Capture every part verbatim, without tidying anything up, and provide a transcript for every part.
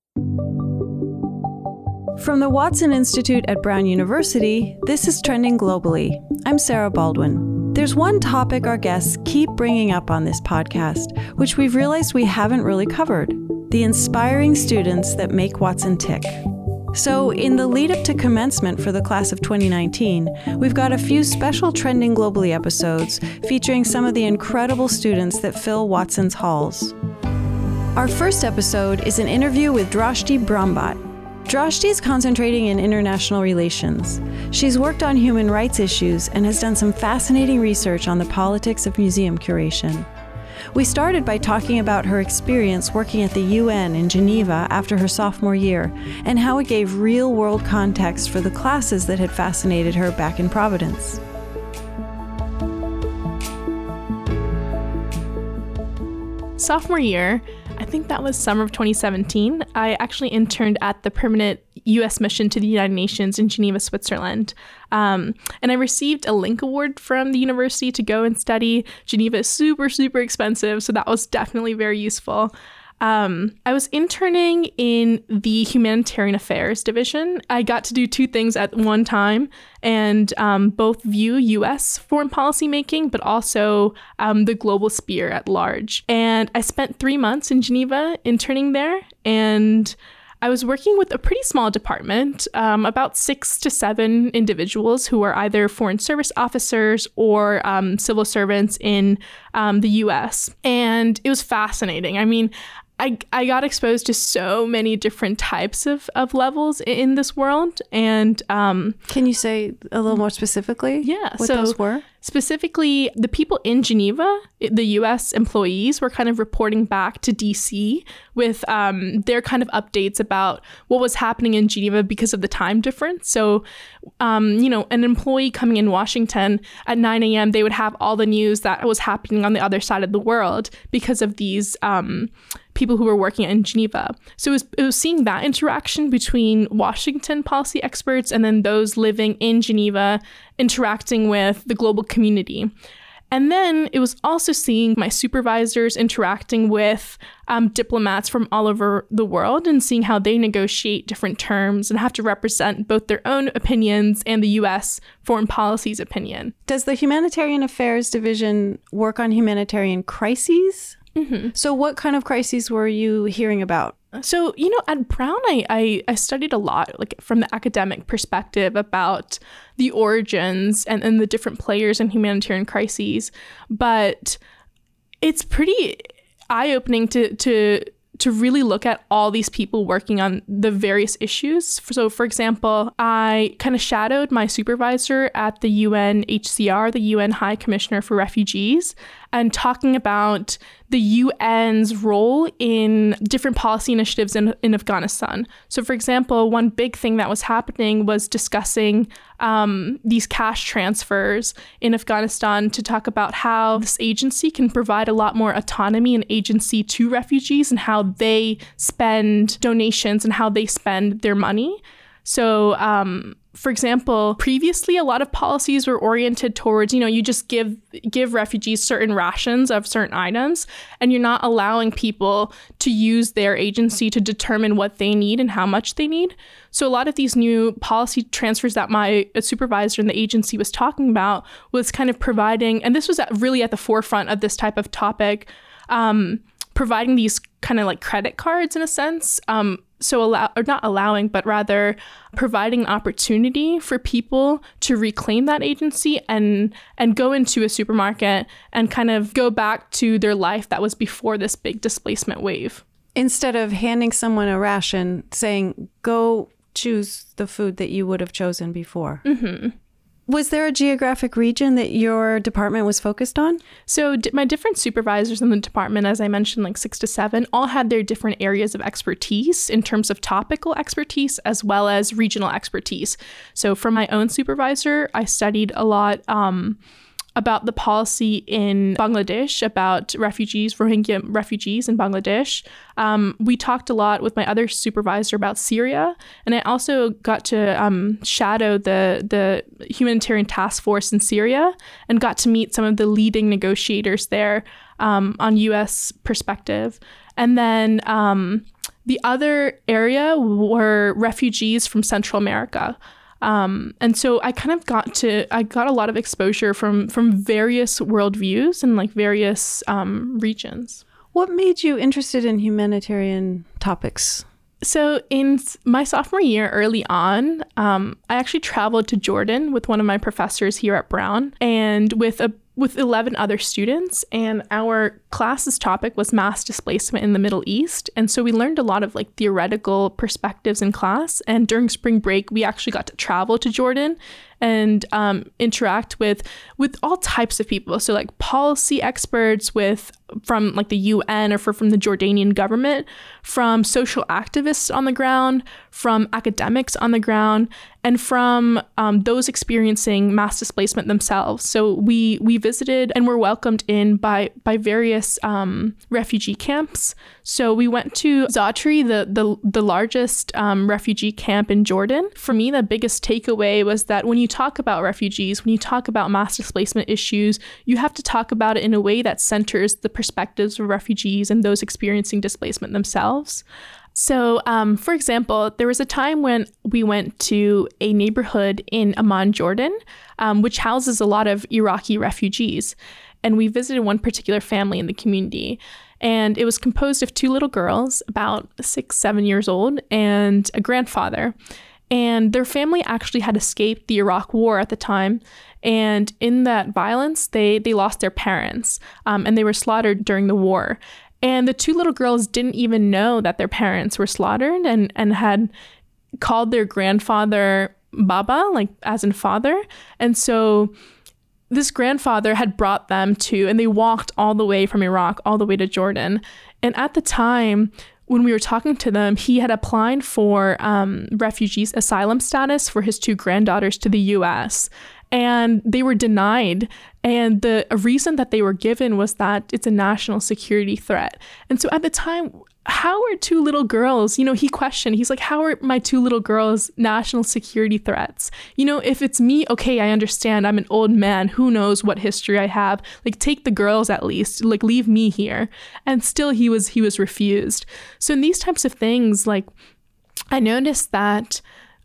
From the Watson Institute at Brown University, this is Trending Globally. I'm Sarah Baldwin. There's one topic our guests keep bringing up on this podcast, which we've realized we haven't really covered: the inspiring students that make Watson tick. So in the lead up to commencement for the class of twenty nineteen, we've got a few special Trending Globally episodes featuring some of the incredible students that fill Watson's halls. Our first episode is an interview with Drashti Brahmbhatt. Drashti is concentrating in international relations. She's worked on human rights issues and has done some fascinating research on the politics of museum curation. We started by talking about her experience working at the U N in Geneva after her sophomore year and how it gave real-world context for the classes that had fascinated her back in Providence. Sophomore year, I think that was summer of twenty seventeen, I actually interned at the permanent U S mission to the United Nations in Geneva, Switzerland. Um, and I received a Link Award from the university to go and study. Geneva is super, super expensive, so that was definitely very useful. Um, I was interning in the Humanitarian Affairs Division. I got to do two things at one time, and um, both view U S foreign policy making, but also um, the global sphere at large. And I spent three months in Geneva interning there, and I was working with a pretty small department, um, about six to seven individuals who are either foreign service officers or um, civil servants in um, the U S. And it was fascinating. I mean, I, I got exposed to so many different types of, of levels in this world. And um, can you say a little more specifically yeah, what so those were? Specifically, the people in Geneva, the U S employees, were kind of reporting back to D C with um, their kind of updates about what was happening in Geneva because of the time difference. So, um, you know, an employee coming in Washington at nine a.m., they would have all the news that was happening on the other side of the world because of these um, people who were working in Geneva. So it was, it was seeing that interaction between Washington policy experts and then those living in Geneva interacting with the global community. And then it was also seeing my supervisors interacting with um, diplomats from all over the world and seeing how they negotiate different terms and have to represent both their own opinions and the U S foreign policy's opinion. Does the Humanitarian Affairs Division work on humanitarian crises? Mm-hmm. So what kind of crises were you hearing about? So, you know, at Brown, I, I, I studied a lot, like from the academic perspective about the origins and, and the different players in humanitarian crises. But it's pretty eye-opening to to to really look at all these people working on the various issues. So, for example, I kind of shadowed my supervisor at the U N H C R, the U N High Commissioner for Refugees, and talking about the U N's role in different policy initiatives in, in Afghanistan. So, for example, one big thing that was happening was discussing um, these cash transfers in Afghanistan to talk about how this agency can provide a lot more autonomy and agency to refugees and how they spend donations and how they spend their money. So, um, for example, previously, a lot of policies were oriented towards, you know, you just give give refugees certain rations of certain items, and you're not allowing people to use their agency to determine what they need and how much they need. So a lot of these new policy transfers that my supervisor in the agency was talking about was kind of providing, and this was at, really at the forefront of this type of topic, um, providing these kind of like credit cards in a sense. Um, So allow, or not allowing, but rather providing an opportunity for people to reclaim that agency and and go into a supermarket and kind of go back to their life that was before this big displacement wave. Instead of handing someone a ration, saying, go choose the food that you would have chosen before. Mm-hmm. Was there a geographic region that your department was focused on? So d- my different supervisors in the department, as I mentioned, like six to seven, all had their different areas of expertise in terms of topical expertise as well as regional expertise. So for my own supervisor, I studied a lot um, about the policy in Bangladesh, about refugees, Rohingya refugees in Bangladesh. Um, we talked a lot with my other supervisor about Syria, and I also got to um, shadow the, the humanitarian task force in Syria and got to meet some of the leading negotiators there um, on U S perspective. And then um, The other area were refugees from Central America. Um, and so I kind of got to, I got a lot of exposure from, from various worldviews and like various um, regions. What made you interested in humanitarian topics? So in my sophomore year, early on, um, I actually traveled to Jordan with one of my professors here at Brown and with a with eleven other students, and our class's topic was mass displacement in the Middle East. And so we learned a lot of like theoretical perspectives in class. And during spring break, we actually got to travel to Jordan and um, interact with with all types of people. So like policy experts with from like the U N or for, from the Jordanian government, from social activists on the ground, from academics on the ground, and from um, those experiencing mass displacement themselves. So we we visited and were welcomed in by by various um, refugee camps. So we went to Zatri, the the, the largest um, refugee camp in Jordan. For me, the biggest takeaway was that when you talk about refugees, when you talk about mass displacement issues, you have to talk about it in a way that centers the perspectives of refugees and those experiencing displacement themselves. So, um, for example, there was a time when we went to a neighborhood in Amman, Jordan, um, which houses a lot of Iraqi refugees. And we visited one particular family in the community. And it was composed of two little girls, about six, seven years old, and a grandfather. And their family actually had escaped the Iraq War at the time. And in that violence, they, they lost their parents, um, and they were slaughtered during the war. And the two little girls didn't even know that their parents were slaughtered and, and had called their grandfather Baba, like as in father. And so this grandfather had brought them to, and they walked all the way from Iraq, all the way to Jordan. And at the time, when we were talking to them, he had applied for um, refugees asylum status for his two granddaughters to the U S, and they were denied. And the reason that they were given was that it's a national security threat. And so at the time, how are two little girls, you know, he questioned, he's like, how are my two little girls national security threats? You know, if it's me, okay, I understand. I'm an old man. Who knows what history I have? Like, take the girls at least, like, leave me here. And still he was, he was refused. So in these types of things, like, I noticed that,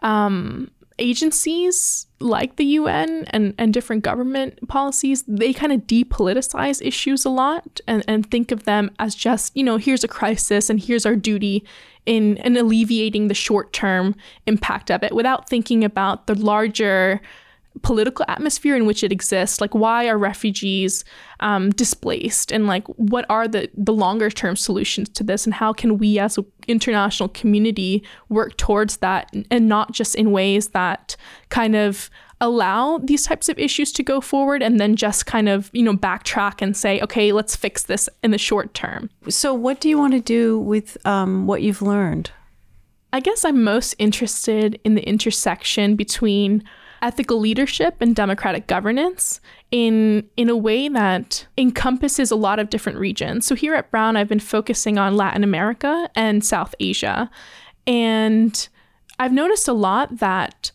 um, agencies like the U N and, and different government policies, they kind of depoliticize issues a lot and, and think of them as just, you know, here's a crisis and here's our duty in, in alleviating the short-term impact of it without thinking about the larger political atmosphere in which it exists. Like, why are refugees um, displaced, and like what are the the longer term solutions to this, and how can we as an international community work towards that, and not just in ways that kind of allow these types of issues to go forward and then just kind of, you know, backtrack and say, okay, let's fix this in the short term. So what do you want to do with um, what you've learned? I guess I'm most interested in the intersection between ethical leadership and democratic governance in in a way that encompasses a lot of different regions. So here at Brown, I've been focusing on Latin America and South Asia. And I've noticed a lot that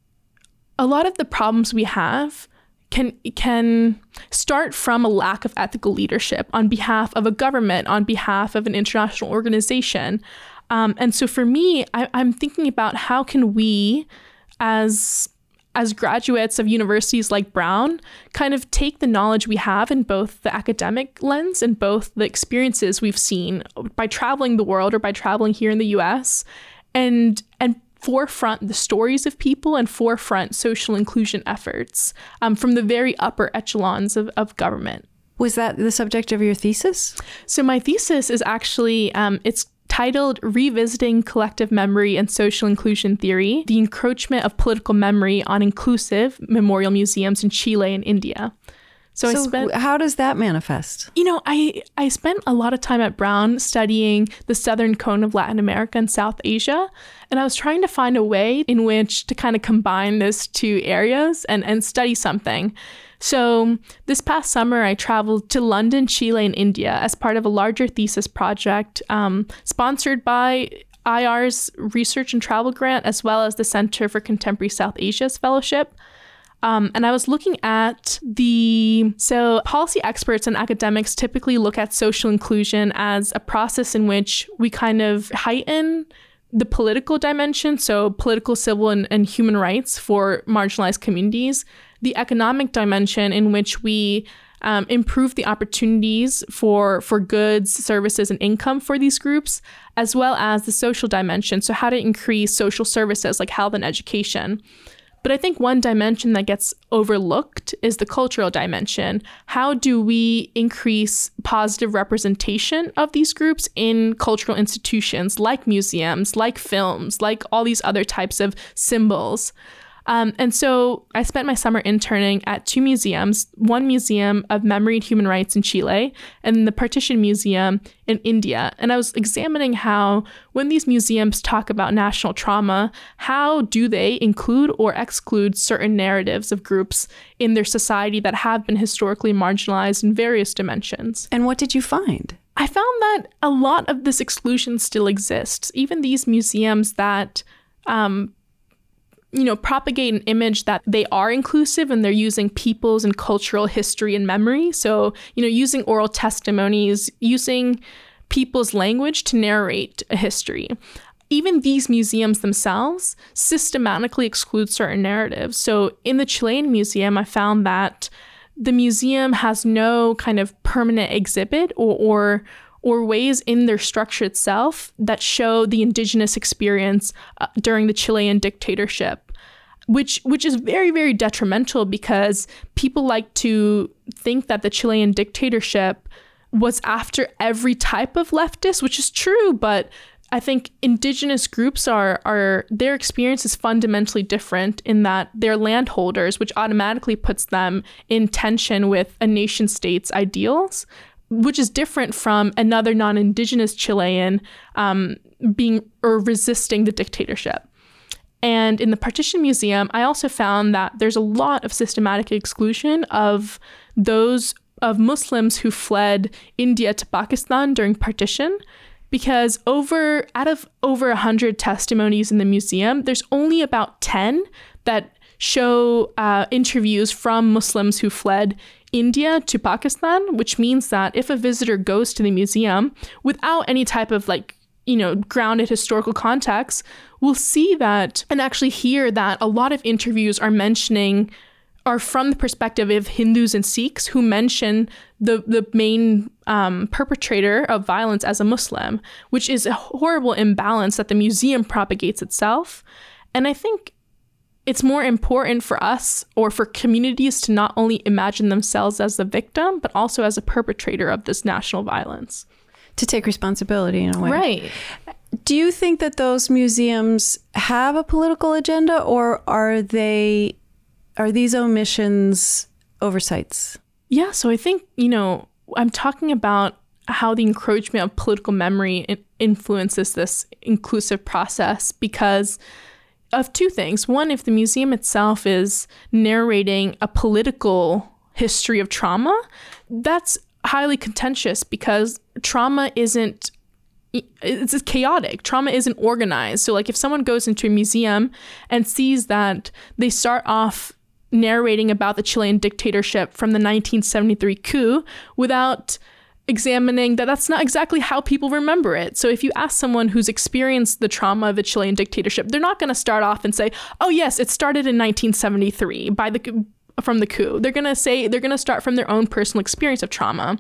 a lot of the problems we have can can start from a lack of ethical leadership on behalf of a government, on behalf of an international organization. Um, and so for me, I, I'm thinking about how can we, as as graduates of universities like Brown, kind of take the knowledge we have in both the academic lens and both the experiences we've seen by traveling the world or by traveling here in the U S and and forefront the stories of people and forefront social inclusion efforts um, from the very upper echelons of, of government. Was that the subject of your thesis? So my thesis is actually, um, it's titled Revisiting Collective Memory and Social Inclusion Theory, the Encroachment of Political Memory on Inclusive Memorial Museums in Chile and India. So, so I spent, how does that manifest? You know, I, I spent a lot of time at Brown studying the southern cone of Latin America and South Asia. And I was trying to find a way in which to kind of combine those two areas and, and study something. So this past summer, I traveled to London, Chile, and India as part of a larger thesis project um, sponsored by I R's Research and Travel Grant, as well as the Center for Contemporary South Asia's Fellowship. Um, and I was looking at the, so policy experts and academics typically look at social inclusion as a process in which we kind of heighten the political dimension, so political, civil, and, and human rights for marginalized communities, the economic dimension in which we um, improve the opportunities for, for goods, services, and income for these groups, as well as the social dimension, so how to increase social services like health and education. But I think one dimension that gets overlooked is the cultural dimension. How do we increase positive representation of these groups in cultural institutions like museums, like films, like all these other types of symbols? Um, and so I spent my summer interning at two museums, one museum of memory and human rights in Chile and the Partition Museum in India. And I was examining how when these museums talk about national trauma, how do they include or exclude certain narratives of groups in their society that have been historically marginalized in various dimensions? And what did you find? I found that a lot of this exclusion still exists. Even these museums that um, you know, propagate an image that they are inclusive and they're using people's and cultural history and memory. So, you know, using oral testimonies, using people's language to narrate a history. Even these museums themselves systematically exclude certain narratives. So in the Chilean museum, I found that the museum has no kind of permanent exhibit or, or or ways in their structure itself that show the indigenous experience uh, during the Chilean dictatorship, which which is very, very detrimental because people like to think that the Chilean dictatorship was after every type of leftist, which is true, but I think indigenous groups are, are their experience is fundamentally different in that they're landholders, which automatically puts them in tension with a nation state's ideals, which is different from another non-indigenous Chilean um, being or resisting the dictatorship. And in the Partition Museum, I also found that there's a lot of systematic exclusion of those of Muslims who fled India to Pakistan during partition, because over out of over one hundred testimonies in the museum, there's only about ten that show uh, interviews from Muslims who fled India to Pakistan, which means that if a visitor goes to the museum without any type of like, you know, grounded historical context, we'll see that and actually hear that a lot of interviews are mentioning are from the perspective of Hindus and Sikhs who mention the, the main um, perpetrator of violence as a Muslim, which is a horrible imbalance that the museum propagates itself. And I think it's more important for us or for communities to not only imagine themselves as the victim, but also as a perpetrator of this national violence. To take responsibility in a way. Right. Do you think that those museums have a political agenda, or are they, are these omissions oversights? Yeah, so I think, you know, I'm talking about how the encroachment of political memory influences this inclusive process because of two things. One, if the museum itself is narrating a political history of trauma, that's highly contentious because trauma isn't, it's chaotic. Trauma isn't organized. So like if someone goes into a museum and sees that they start off narrating about the Chilean dictatorship from the nineteen seventy-three coup without examining that that's not exactly how people remember it. So if you ask someone who's experienced the trauma of the Chilean dictatorship, they're not going to start off and say, oh yes, it started in nineteen seventy-three by the from the coup. They're going to say, they're going to start from their own personal experience of trauma.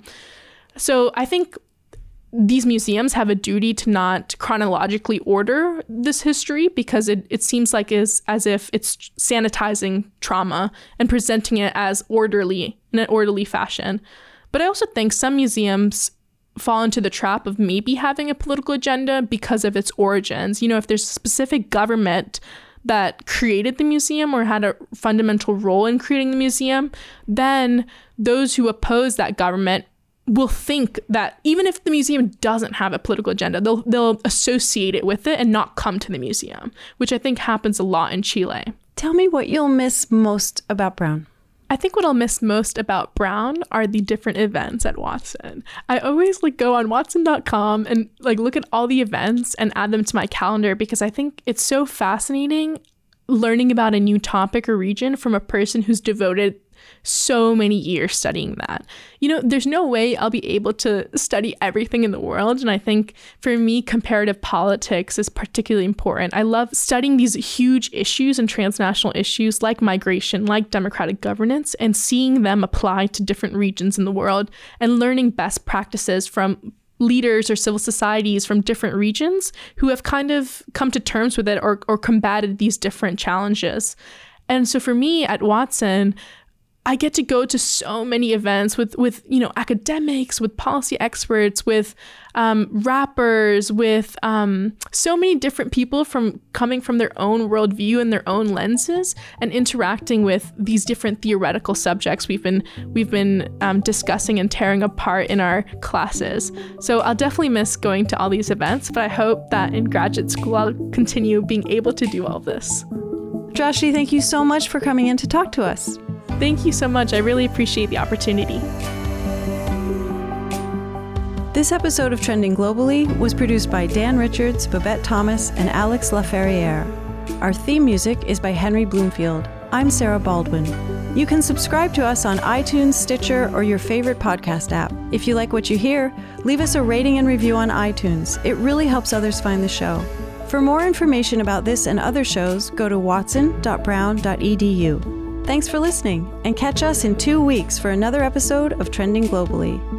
So I think these museums have a duty to not chronologically order this history because it, it seems like is as if it's sanitizing trauma and presenting it as orderly in an orderly fashion. But I also think some museums fall into the trap of maybe having a political agenda because of its origins. You know, if there's a specific government that created the museum or had a fundamental role in creating the museum, then those who oppose that government will think that even if the museum doesn't have a political agenda, they'll they'll associate it with it and not come to the museum, which I think happens a lot in Chile. Tell me what you'll miss most about Brown. I think what I'll miss most about Brown are the different events at Watson. I always like go on watson dot com and like look at all the events and add them to my calendar because I think it's so fascinating learning about a new topic or region from a person who's devoted so many years studying that. You know, there's no way I'll be able to study everything in the world. And I think for me, comparative politics is particularly important. I love studying these huge issues and transnational issues like migration, like democratic governance, and seeing them apply to different regions in the world and learning best practices from leaders or civil societies from different regions who have kind of come to terms with it or, or combated these different challenges. And so for me at Watson, I get to go to so many events with, with you know, academics, with policy experts, with um, rappers, with um, so many different people from coming from their own worldview and their own lenses and interacting with these different theoretical subjects we've been we've been um, discussing and tearing apart in our classes. So I'll definitely miss going to all these events, but I hope that in graduate school I'll continue being able to do all of this. Joshie, thank you so much for coming in to talk to us. Thank you so much. I really appreciate the opportunity. This episode of Trending Globally was produced by Dan Richards, Babette Thomas, and Alex Laferriere. Our theme music is by Henry Bloomfield. I'm Sarah Baldwin. You can subscribe to us on iTunes, Stitcher, or your favorite podcast app. If you like what you hear, leave us a rating and review on iTunes. It really helps others find the show. For more information about this and other shows, go to watson dot brown dot e d u. Thanks for listening, and catch us in two weeks for another episode of Trending Globally.